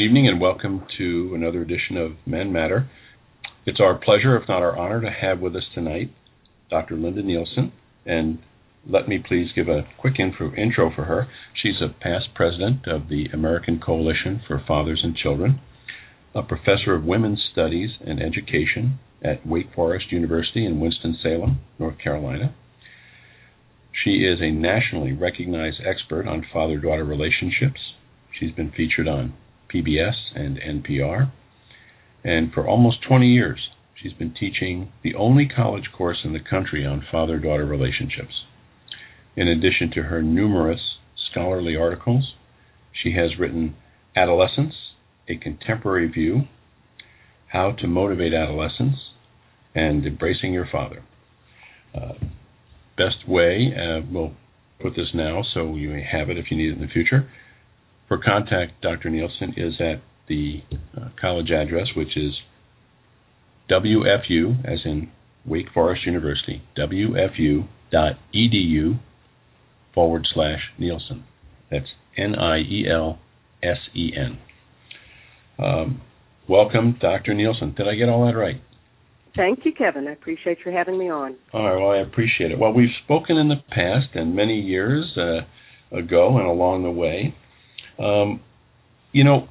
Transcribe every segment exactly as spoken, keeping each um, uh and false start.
evening and welcome to another edition of Men Matter. It's our pleasure, if not our honor, to have with us tonight Doctor Linda Nielsen. And let me please give a quick info, intro for her. She's a past president of the American Coalition for Fathers and Children, a professor of women's studies and education at Wake Forest University in Winston-Salem, North Carolina. She is a nationally recognized expert on father-daughter relationships. She's been featured on P B S and N P R. And for almost twenty years, she's been teaching the only college course in the country on father-daughter relationships. In addition to her numerous scholarly articles, she has written Adolescence, A Contemporary View, How to Motivate Adolescents, and Embracing Your Father. Uh, best way, uh, we'll put this now so you may have it if you need it in the future. For contact Doctor Nielsen is at the uh, college address, which is W F U, as in Wake Forest University, W F U dot E D U forward slash Nielsen. That's N I E L S E N. Um, welcome, Doctor Nielsen. Did I get all that right? Thank you, Kevin. I appreciate you having me on. All right, well, I appreciate it. Well, we've spoken in the past and many years uh, ago and along the way. Um, you know,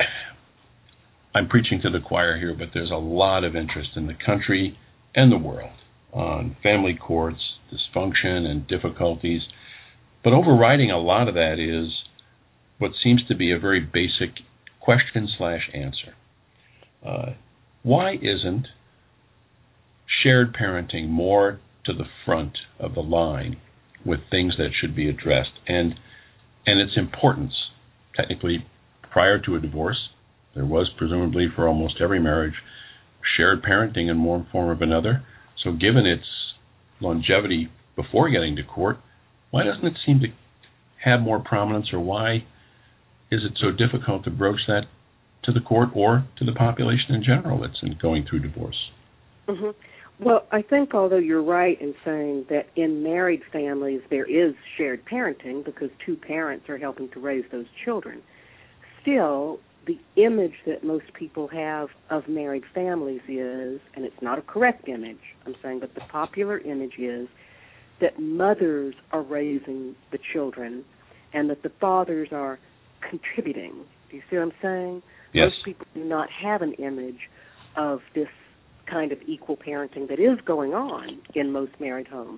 I'm preaching to the choir here, but there's a lot of interest in the country and the world on family courts, dysfunction, and difficulties. But overriding a lot of that is what seems to be a very basic question slash answer. Uh, why isn't shared parenting more to the front of the line with things that should be addressed, and and its importance? Technically, prior to a divorce, there was presumably for almost every marriage shared parenting in one form or another. So given its longevity before getting to court, why doesn't it seem to have more prominence, or why is it so difficult to broach that to the court or to the population in general that's in going through divorce? Mm-hmm. Well, I think although you're right in saying that in married families there is shared parenting because two parents are helping to raise those children, still the image that most people have of married families is, and it's not a correct image, I'm saying, but the popular image is that mothers are raising the children and that the fathers are contributing. Do you see what I'm saying? Yes. Most people do not have an image of this kind of equal parenting that is going on in most married homes.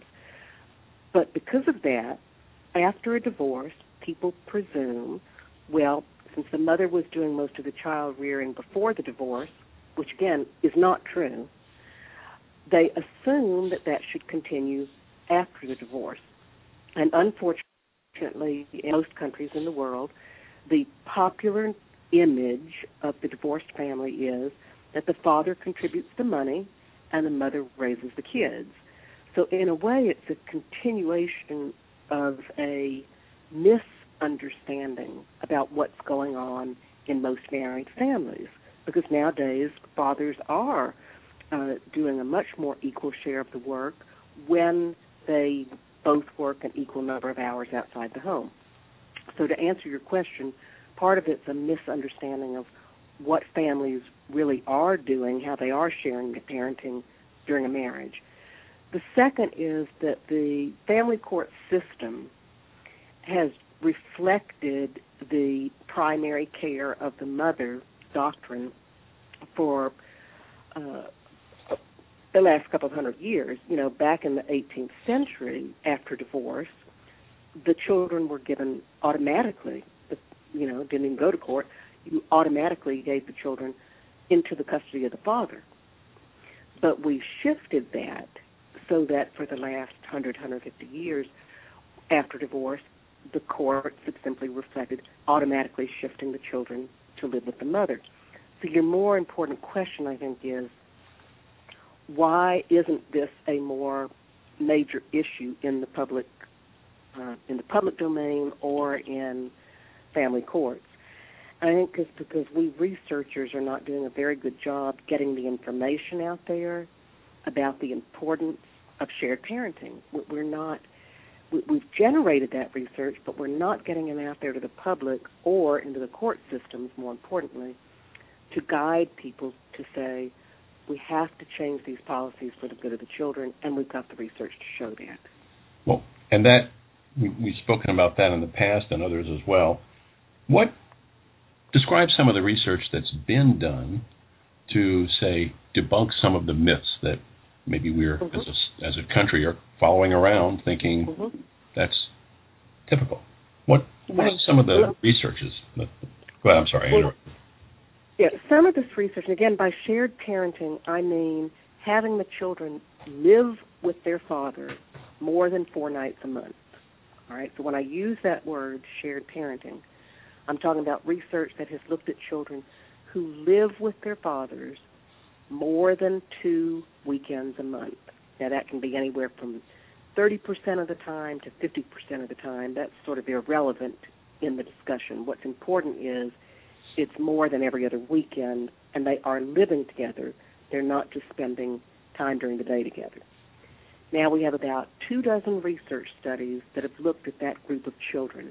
But because of that, after a divorce, people presume, well, since the mother was doing most of the child rearing before the divorce, which again is not true, they assume that that should continue after the divorce. And unfortunately, in most countries in the world, the popular image of the divorced family is that the father contributes the money and the mother raises the kids. So in a way, it's a continuation of a misunderstanding about what's going on in most married families, because nowadays fathers are uh, doing a much more equal share of the work when they both work an equal number of hours outside the home. So to answer your question, part of it's a misunderstanding of what families really are doing, how they are sharing the parenting during a marriage. The second is that the family court system has reflected the primary care of the mother doctrine for uh, the last couple of hundred years. You know, back in the eighteenth century, after divorce, the children were given automatically, you know, didn't even go to court. You automatically gave the children into the custody of the father. But we shifted that so that for the last one hundred, one hundred fifty years after divorce, the courts have simply reflected automatically shifting the children to live with the mother. So your more important question, I think, is why isn't this a more major issue in the public, uh, in the public domain or in family courts? I think it's because we researchers are not doing a very good job getting the information out there about the importance of shared parenting. We're not we, we've generated that research, but we're not getting it out there to the public or into the court systems, more importantly, to guide people to say, we have to change these policies for the good of the children, and we've got the research to show that. Well, and that, we, we've spoken about that in the past and others as well. What, describe some of the research that's been done to, say, debunk some of the myths that maybe we're, mm-hmm. as, a, as a country, are following around thinking mm-hmm. that's typical. What, what are some of the researches? That, go ahead, I'm sorry, I interrupted. Yeah, some of this research, and again, by shared parenting, I mean having the children live with their father more than four nights a month. All right, so when I use that word, shared parenting, I'm talking about research that has looked at children who live with their fathers more than two weekends a month. Now, that can be anywhere from thirty percent of the time to fifty percent of the time. That's sort of irrelevant in the discussion. What's important is it's more than every other weekend, and they are living together. They're not just spending time during the day together. Now we have about two dozen research studies that have looked at that group of children.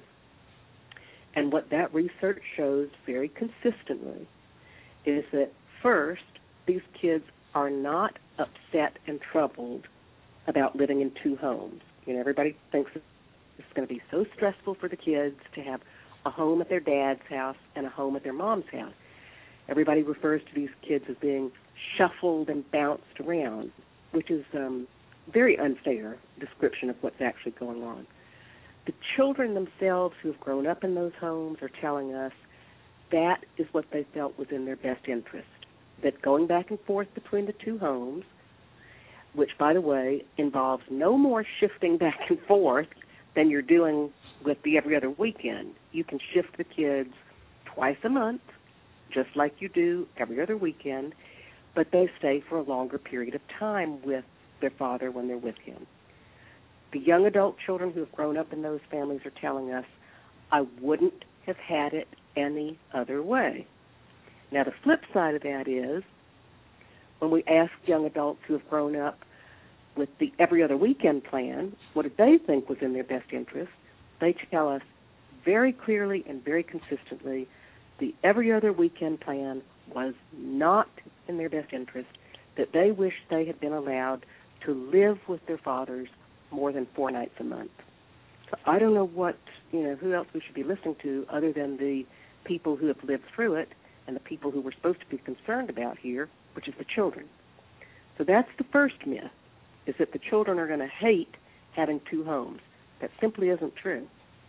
And what that research shows very consistently is that, first, these kids are not upset and troubled about living in two homes. You know, everybody thinks it's going to be so stressful for the kids to have a home at their dad's house and a home at their mom's house. Everybody refers to these kids as being shuffled and bounced around, which is um, very unfair description of what's actually going on. The children themselves who have grown up in those homes are telling us that is what they felt was in their best interest, that going back and forth between the two homes, which, by the way, involves no more shifting back and forth than you're doing with the every other weekend. You can shift the kids twice a month, just like you do every other weekend, but they stay for a longer period of time with their father when they're with him. The young adult children who have grown up in those families are telling us, I wouldn't have had it any other way. Now, the flip side of that is, when we ask young adults who have grown up with the every other weekend plan, what did they think was in their best interest? They tell us very clearly and very consistently the every other weekend plan was not in their best interest, that they wish they had been allowed to live with their fathers more than four nights a month. So I don't know what, you know, who else we should be listening to other than the people who have lived through it and the people who we're supposed to be concerned about here, which is the children. So that's the first myth, is that the children are going to hate having two homes. That simply isn't true.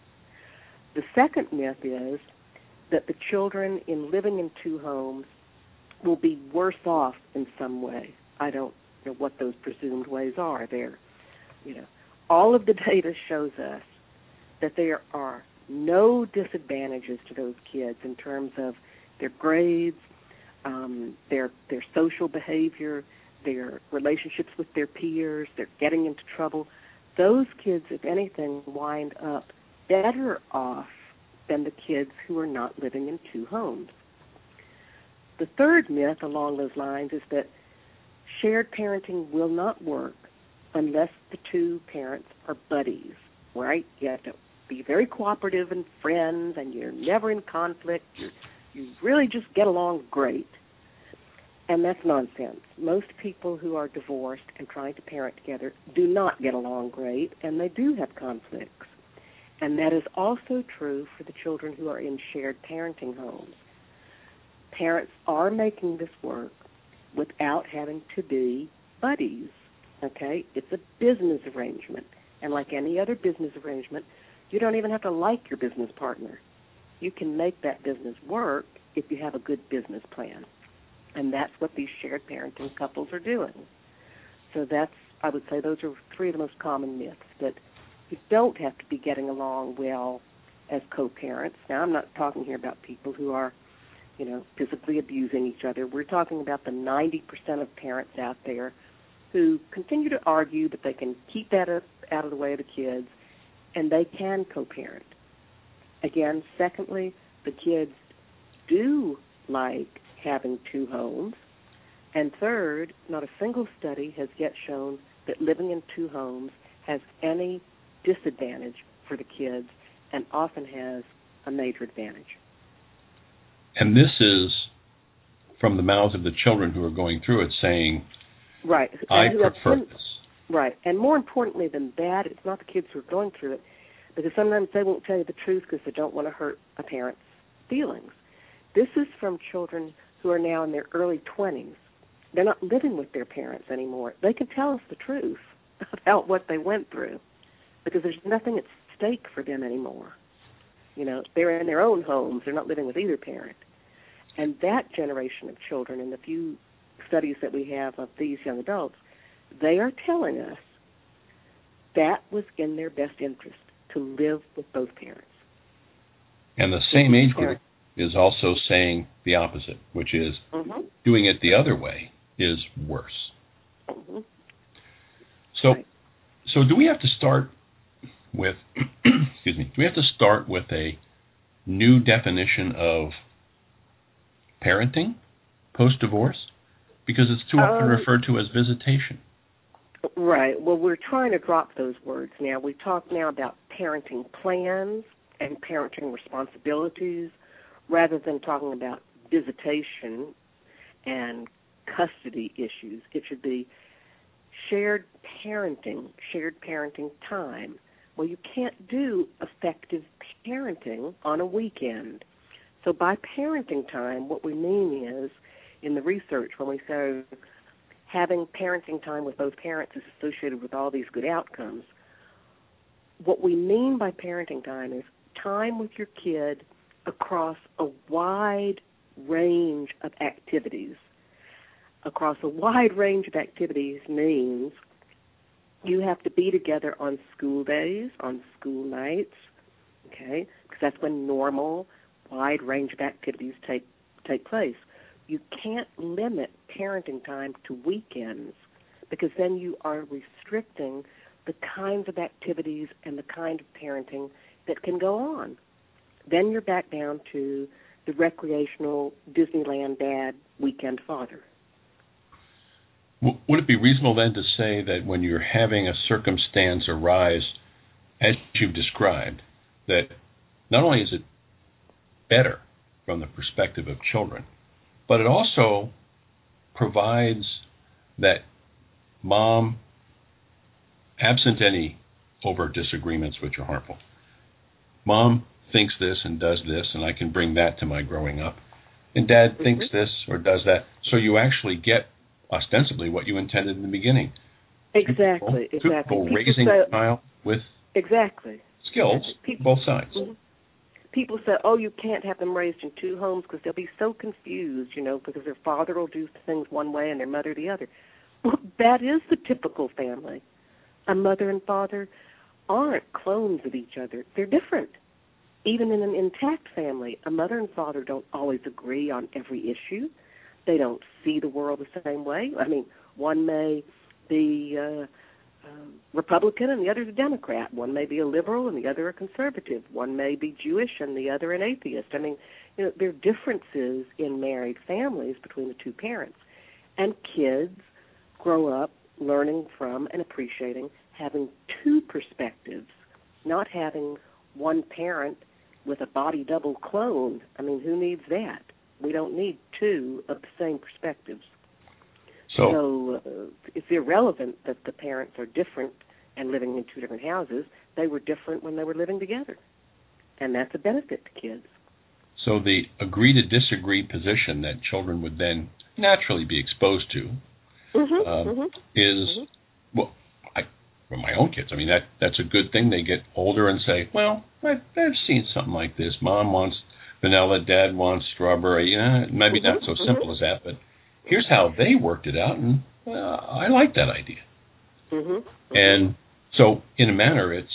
The second myth is that the children in living in two homes will be worse off in some way. I don't know what those presumed ways are there. You know, all of the data shows us that there are no disadvantages to those kids in terms of their grades, um, their their social behavior, their relationships with their peers, their getting into trouble. Those kids, if anything, wind up better off than the kids who are not living in two homes. The third myth along those lines is that shared parenting will not work unless the two parents are buddies, right? You have to be very cooperative and friends, and you're never in conflict. You're, you really just get along great. And that's nonsense. Most people who are divorced and trying to parent together do not get along great, and they do have conflicts. And that is also true for the children who are in shared parenting homes. Parents are making this work without having to be buddies, okay? It's a business arrangement. And like any other business arrangement, you don't even have to like your business partner. You can make that business work if you have a good business plan. And that's what these shared parenting couples are doing. So that's, I would say, those are three of the most common myths, that you don't have to be getting along well as co-parents. Now, I'm not talking here about people who are, you know, physically abusing each other. We're talking about the ninety percent of parents out there who continue to argue, but they can keep that out of the way of the kids, and they can co-parent. Again, secondly, the kids do like having two homes. And third, not a single study has yet shown that living in two homes has any disadvantage for the kids and often has a major advantage. And this is from the mouths of the children who are going through it saying, right. I prefer been, this. Right. And more importantly than that, it's not the kids who are going through it, because sometimes they won't tell you the truth because they don't want to hurt a parent's feelings. This is from children who are now in their early twenties. They're not living with their parents anymore. They can tell us the truth about what they went through because there's nothing at stake for them anymore. You know, they're in their own homes. They're not living with either parent. And that generation of children, in the few studies that we have of these young adults, they are telling us that was in their best interest to live with both parents. And the same age group is also saying the opposite, which is mm-hmm. doing it the other way is worse. Mm-hmm. So, right. so do we have to start with, excuse me, do we have to start with a new definition of parenting post-divorce? Because it's too often um, referred to as visitation. Right. Well, we're trying to drop those words now. We talk now about parenting plans and parenting responsibilities rather than talking about visitation and custody issues. It should be shared parenting, shared parenting time. Well, you can't do effective parenting on a weekend. So by parenting time, what we mean is, in the research, when we say having parenting time with both parents is associated with all these good outcomes, what we mean by parenting time is time with your kid across a wide range of activities. Across a wide range of activities means you have to be together on school days, on school nights, okay, because that's when normal, wide range of activities take take place. You can't limit parenting time to weekends because then you are restricting the kinds of activities and the kind of parenting that can go on. Then you're back down to the recreational Disneyland dad, weekend father. Would it be reasonable then to say that when you're having a circumstance arise, as you've described, that not only is it better from the perspective of children, but it also provides that mom, absent any overt disagreements which are harmful, mom thinks this and does this, and I can bring that to my growing up, and dad mm-hmm. thinks this or does that, so you actually get ostensibly what you intended in the beginning. Exactly, People, exactly. People raising say, a child with exactly skills, people, both sides. Mm-hmm. People say, oh, you can't have them raised in two homes because they'll be so confused, you know, because their father will do things one way and their mother the other. Well, that is the typical family. A mother and father aren't clones of each other. They're different. Even in an intact family, a mother and father don't always agree on every issue. They don't see the world the same way. I mean, one may be uh, uh, Republican and the other's a Democrat. One may be a liberal and the other a conservative. One may be Jewish and the other an atheist. I mean, you know, there are differences in married families between the two parents. And kids grow up learning from and appreciating having two perspectives, not having one parent with a body double clone. I mean, who needs that? We don't need two of the same perspectives. So, so uh, it's irrelevant that the parents are different and living in two different houses. They were different when they were living together, and that's a benefit to kids. So the agree to disagree position that children would then naturally be exposed to mm-hmm, um, mm-hmm. is, mm-hmm. well, I, for my own kids, I mean, that that's a good thing. They get older and say, well, I, I've seen something like this. Mom wants vanilla, dad wants strawberry. Yeah, maybe mm-hmm, not so mm-hmm. simple as that, but here's how they worked it out, and well, I like that idea. Mm-hmm, mm-hmm. And so, in a manner, it's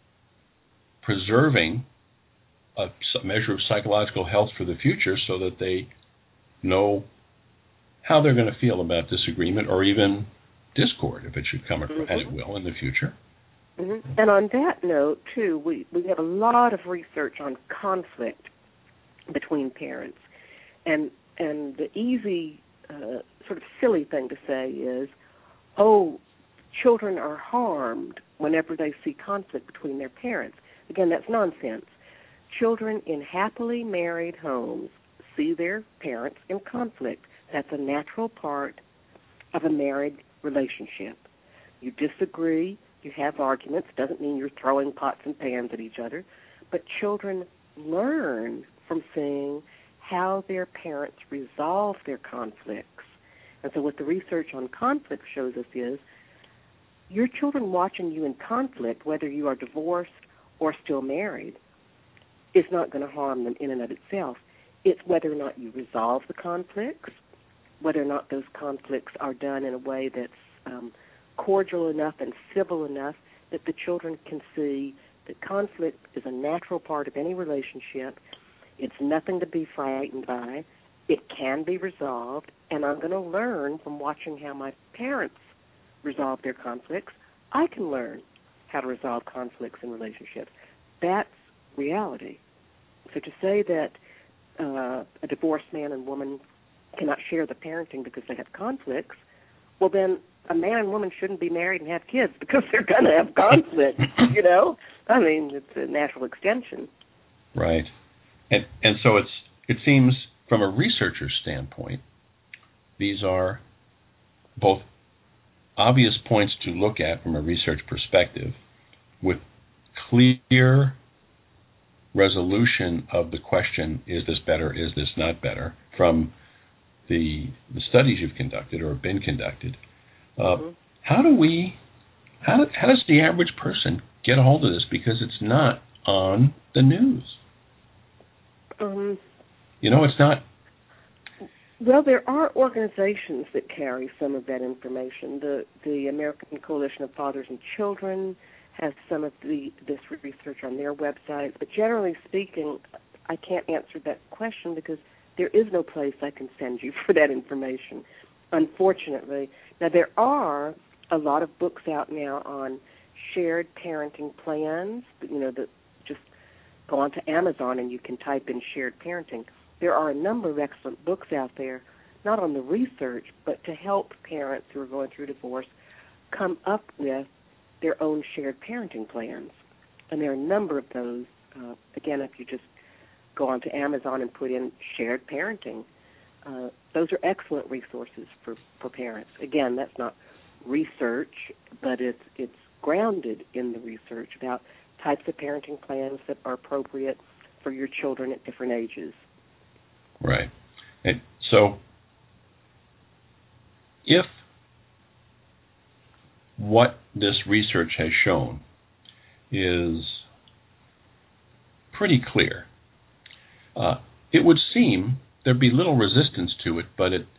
preserving a measure of psychological health for the future so that they know how they're going to feel about disagreement or even discord, if it should come across, mm-hmm. as it will in the future. Mm-hmm. And on that note, too, we, we have a lot of research on conflict between parents. And and the easy, uh, sort of silly thing to say is, oh, children are harmed whenever they see conflict between their parents. Again, that's nonsense. Children in happily married homes see their parents in conflict. That's a natural part of a married relationship. You disagree, you have arguments, doesn't mean you're throwing pots and pans at each other, but children learn from seeing how their parents resolve their conflicts. And so what the research on conflict shows us is your children watching you in conflict, whether you are divorced or still married, is not going to harm them in and of itself. It's whether or not you resolve the conflicts, whether or not those conflicts are done in a way that's um, cordial enough and civil enough that the children can see that conflict is a natural part of any relationship. It's nothing to be frightened by. It can be resolved, and I'm going to learn from watching how my parents resolve their conflicts. I can learn how to resolve conflicts in relationships. That's reality. So to say that uh, a divorced man and woman cannot share the parenting because they have conflicts, well, then a man and woman shouldn't be married and have kids because they're going to have conflict, you know? I mean, it's a natural extension. Right. And and so it's it seems from a researcher's standpoint, these are both obvious points to look at from a research perspective with clear resolution of the question, is this better, is this not better, from the, the studies you've conducted or have been conducted. Uh, mm-hmm. How do we, how, how does the average person get a hold of this? Because it's not on the news. Um, you know, it's not. Well, there are organizations that carry some of that information. The the American Coalition of Fathers and Children has some of the this research on their website. But generally speaking, I can't answer that question because there is no place I can send you for that information, unfortunately. Now, there are a lot of books out now on shared parenting plans. You know, that just go onto Amazon and you can type in shared parenting. There are a number of excellent books out there, not on the research, but to help parents who are going through divorce come up with their own shared parenting plans. And there are a number of those. Uh, again, if you just go onto Amazon and put in shared parenting, uh, those are excellent resources for, for parents. Again, that's not research, but it's it's grounded in the research about types of parenting plans that are appropriate for your children at different ages. Right. And so if what this research has shown is pretty clear, uh, it would seem there'd be little resistance to it, but it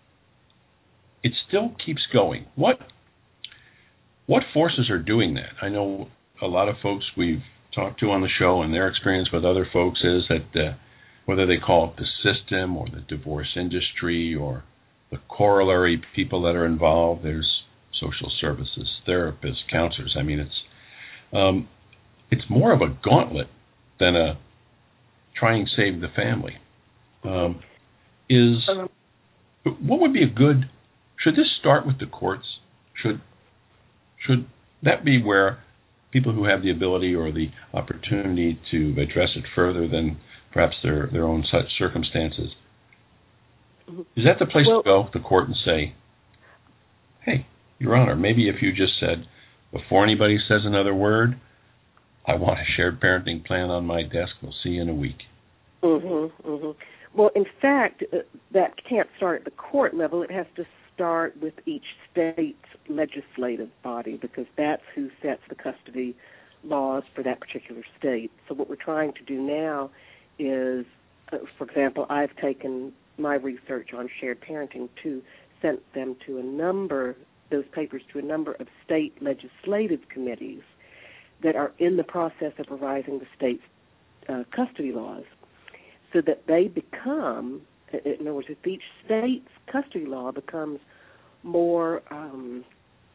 it still keeps going. What what forces are doing that? I know a lot of folks we've talked to on the show and their experience with other folks is that uh, whether they call it the system or the divorce industry or the corollary people that are involved, there's social services, therapists, counselors. I mean, it's um, it's more of a gauntlet than a try and save the family. Um, is what would be a good? Should this start with the courts? Should should that be where people who have the ability or the opportunity to address it further than perhaps their, their own such circumstances? Mm-hmm. Is that the place well, to go, the court, and say, hey, Your Honor, maybe if you just said, before anybody says another word, I want a shared parenting plan on my desk. We'll see you in a week. Mm-hmm, mm-hmm. Well, in fact, uh, that can't start at the court level. It has to start with each state's legislative body because that's who sets the custody laws for that particular state. So what we're trying to do now is, uh, for example, I've taken my research on shared parenting to send them to a number, those papers to a number of state legislative committees that are in the process of revising the state's uh, custody laws so that they become, in other words, if each state's custody law becomes more, um,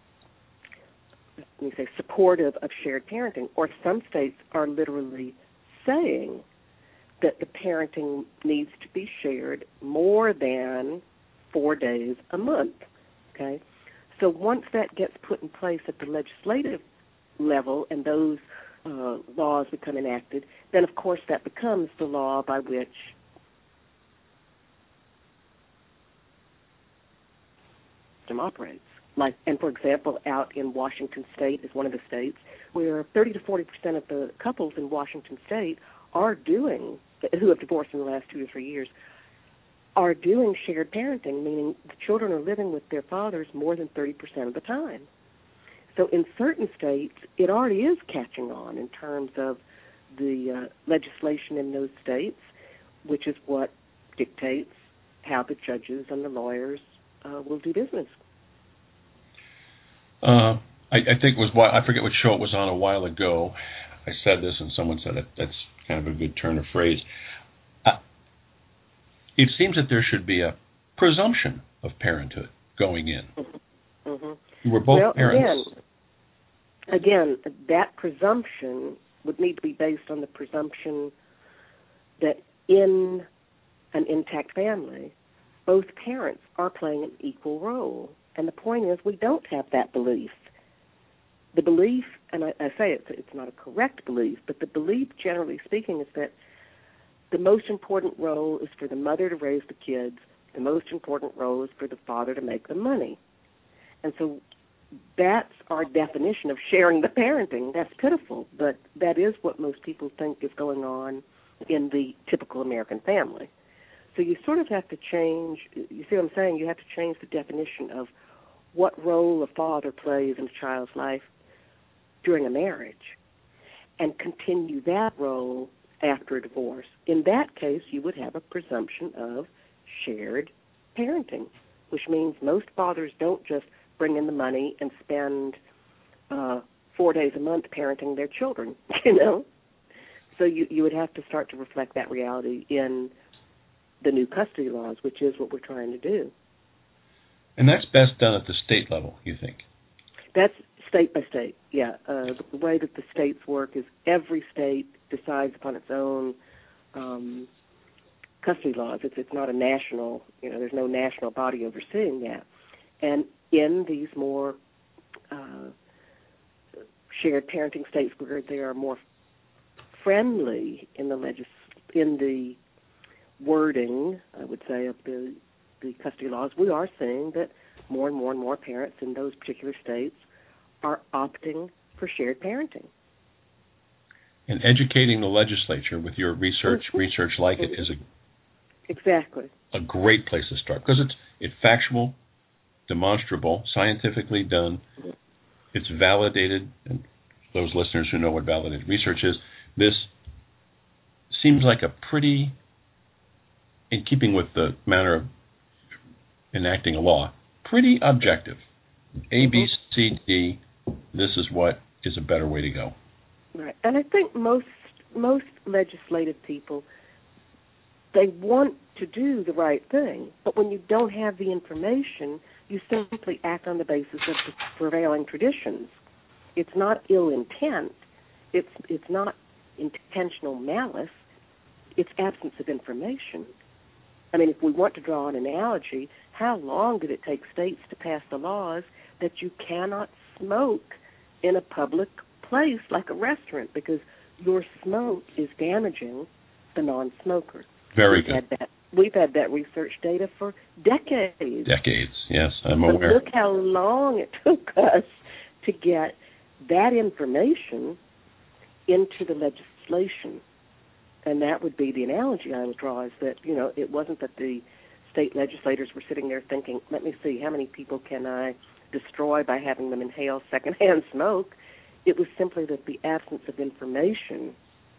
let me say, supportive of shared parenting, or some states are literally saying that the parenting needs to be shared more than four days a month, okay? So once that gets put in place at the legislative level and those uh, laws become enacted, then of course that becomes the law by which the system operates. Like, and for example, out in Washington State is one of the states where thirty to forty percent of the couples in Washington State are doing, who have divorced in the last two or three years, are doing shared parenting, meaning the children are living with their fathers more than thirty percent of the time. So in certain states, it already is catching on in terms of the uh, legislation in those states, which is what dictates how the judges and the lawyers uh, will do business. Uh, I, I think it was, I forget what show it was on a while ago. I said this and someone said it. That's kind of a good turn of phrase. Uh, it seems that there should be a presumption of parenthood going in. Mm-hmm. Mm-hmm. We're both well, parents. Again, again, that presumption would need to be based on the presumption that in an intact family, both parents are playing an equal role. And the point is, we don't have that belief. The belief, and I, I say it's, it's not a correct belief, but the belief, generally speaking, is that the most important role is for the mother to raise the kids. The most important role is for the father to make the money. And so that's our definition of sharing the parenting. That's pitiful, but that is what most people think is going on in the typical American family. So you sort of have to change, you see what I'm saying? You have to change the definition of what role a father plays in a child's life during a marriage and continue that role after a divorce. In that case, you would have a presumption of shared parenting, which means most fathers don't just bring in the money and spend uh, four days a month parenting their children, you know? So you, you would have to start to reflect that reality in the new custody laws, which is what we're trying to do. And that's best done at the state level, you think? That's state by state, yeah. Uh, the way that the states work is every state decides upon its own um, custody laws. It's it's not a national, you know, there's no national body overseeing that. And in these more uh, shared parenting states where they are more friendly in the legis- in the wording, I would say, of the the custody laws, we are seeing that more and more and more parents in those particular states are opting for shared parenting. And educating the legislature with your research, mm-hmm. research like mm-hmm. it, is a exactly a great place to start because it's it's factual, demonstrable, scientifically done. Mm-hmm. It's validated, and those listeners who know what validated research is, this seems like a pretty, in keeping with the manner of enacting a law, pretty objective. A, B, C, D, this is what is a better way to go. Right. And I think most most legislative people, they want to do the right thing, but when you don't have the information, you simply act on the basis of the prevailing traditions. It's not ill intent. It's it's not intentional malice. It's absence of information. I mean, if we want to draw an analogy, how long did it take states to pass the laws that you cannot smoke in a public place like a restaurant because your smoke is damaging the non-smoker? Very we've good. Had that, we've had that research data for decades. Decades, yes, I'm but aware. Look how long it took us to get that information into the legislation. And that would be the analogy I would draw, is that, you know, it wasn't that the state legislators were sitting there thinking, let me see, how many people can I destroy by having them inhale secondhand smoke? It was simply that the absence of information,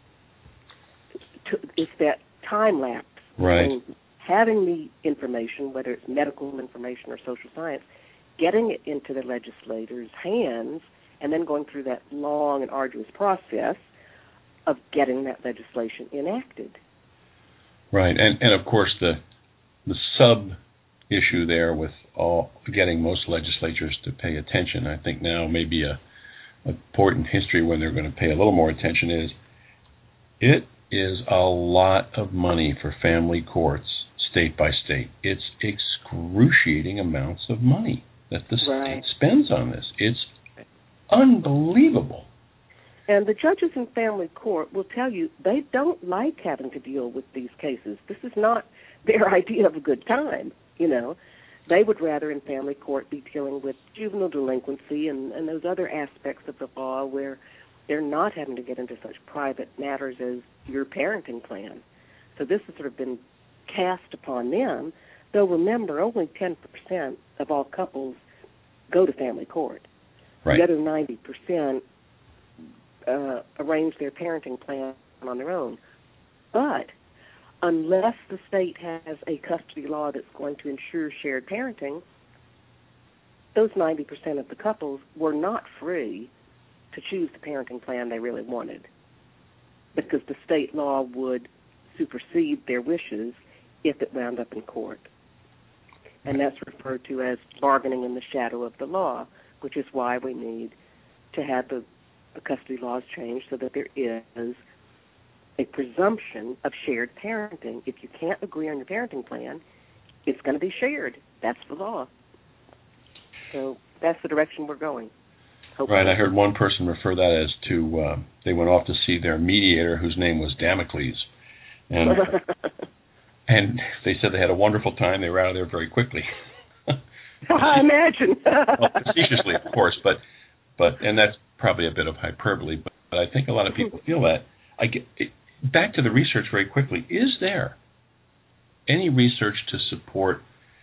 it's that time lapse. Right. And having the information, whether it's medical information or social science, getting it into the legislators' hands, and then going through that long and arduous process of getting that legislation enacted. Right, and and of course the the sub issue there with all getting most legislatures to pay attention, I think now maybe a, a point in history when they're going to pay a little more attention is it is a lot of money for family courts state by state. It's excruciating amounts of money. that the right. state spends on this. It's unbelievable. And the judges in family court will tell you they don't like having to deal with these cases. This is not their idea of a good time, you know. They would rather in family court be dealing with juvenile delinquency and, and those other aspects of the law where they're not having to get into such private matters as your parenting plan. So this has sort of been cast upon them, though remember, only ten percent of all couples go to family court. Right. The other ninety percent uh, arrange their parenting plan on their own. But unless the state has a custody law that's going to ensure shared parenting, those ninety percent of the couples were not free to choose the parenting plan they really wanted, because the state law would supersede their wishes if it wound up in court. And that's referred to as bargaining in the shadow of the law, which is why we need to have the, the custody laws changed so that there is a presumption of shared parenting. If you can't agree on your parenting plan, it's going to be shared. That's the law. So that's the direction we're going. Hopefully. Right, I heard one person refer that as to, uh, they went off to see their mediator whose name was Damocles. And and they said they had a wonderful time. They were out of there very quickly. I imagine. Well, facetiously, of course, but, but and that's probably a bit of hyperbole, but, but I think a lot of people feel that. I get it, back to the research very quickly. Is there any research to support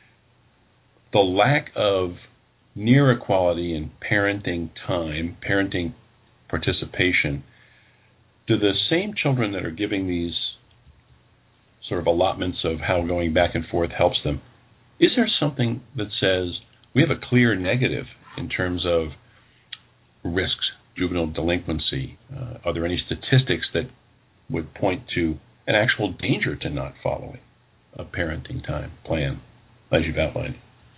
the lack of near equality in parenting time, parenting participation? Do the same children that are giving these sort of allotments of how going back and forth helps them, is there something that says we have a clear negative in terms of risks, juvenile delinquency? Uh, are there any statistics that would point to an actual danger to not following a parenting time plan, as you've outlined?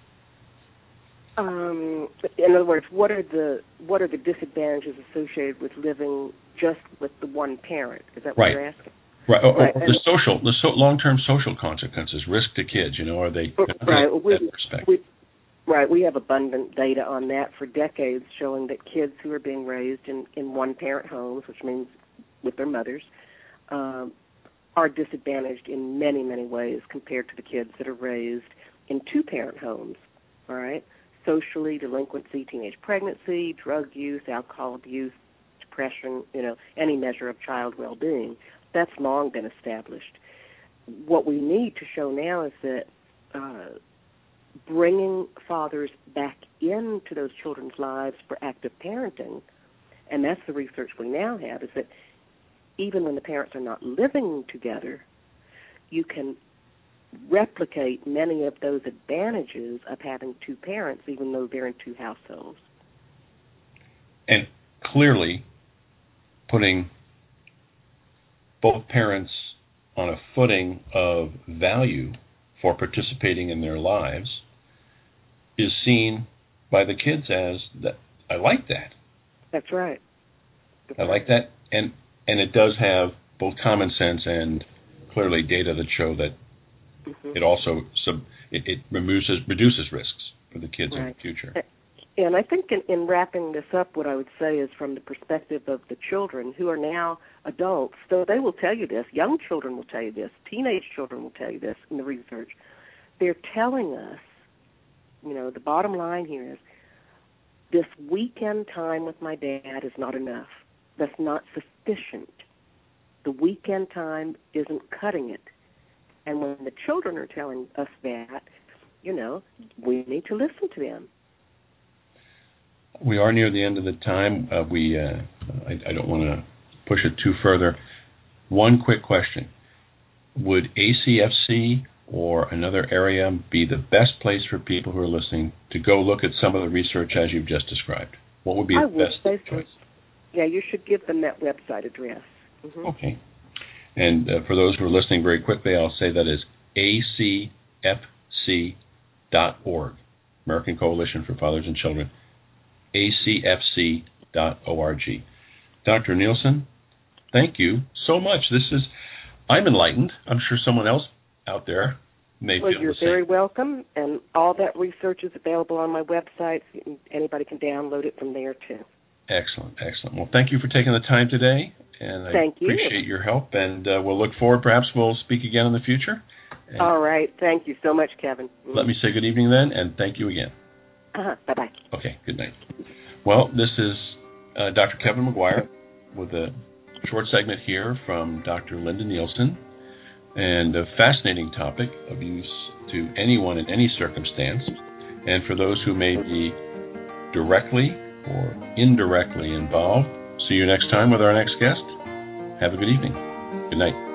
Um, in other words, what are the what are the disadvantages associated with living just with the one parent? Is that what right. you're asking? Right. Or, right. Or the social, the so, long-term social consequences, risk to kids. You know, are they? Right. We, that we, right. We have abundant data on that for decades, showing that kids who are being raised in, in one-parent homes, which means with their mothers, um, are disadvantaged in many, many ways compared to the kids that are raised in two-parent homes. All right. Socially, delinquency, teenage pregnancy, drug use, alcohol abuse, depression, you know, any measure of child well-being. That's long been established. What we need to show now is that uh, bringing fathers back into those children's lives for active parenting, and that's the research we now have, is that even when the parents are not living together, you can replicate many of those advantages of having two parents, even though they're in two households. And clearly putting both parents on a footing of value for participating in their lives is seen by the kids as that. I like that. That's right. That's I like that, and and it does have both common sense and clearly data that show that mm-hmm. it also sub it, it removes reduces risks for the kids right. in the future. And I think in, in wrapping this up, what I would say is from the perspective of the children who are now adults, so they will tell you this, young children will tell you this, teenage children will tell you this in the research. They're telling us, you know, the bottom line here is this weekend time with my dad is not enough. That's not sufficient. The weekend time isn't cutting it. And when the children are telling us that, you know, we need to listen to them. We are near the end of the time. Uh, we, uh, I, I don't want to push it too further. One quick question. Would A C F C or another area be the best place for people who are listening to go look at some of the research as you've just described? What would be I the would best say choice? So. Yeah, you should give them that website address. Mm-hmm. Okay. And uh, for those who are listening very quickly, I'll say that is A C F C dot org, American Coalition for Fathers and Children. A C F C dot org. Doctor Nielsen, thank you so much. This is, I'm enlightened. I'm sure someone else out there may well, feel you're the same. very welcome, and all that research is available on my website. Anybody can download it from there, too. Excellent, excellent. Well, thank you for taking the time today, and I thank you. appreciate your help, and uh, we'll look forward. Perhaps we'll speak again in the future. And all right. Thank you so much, Kevin. Let me say good evening then, and thank you again. Uh-huh. Bye-bye. Okay, good night. Well, this is uh, Doctor Kevin McGuire with a short segment here from Doctor Linda Nielsen, and a fascinating topic, abuse to anyone in any circumstance. And for those who may be directly or indirectly involved, see you next time with our next guest. Have a good evening. Good night.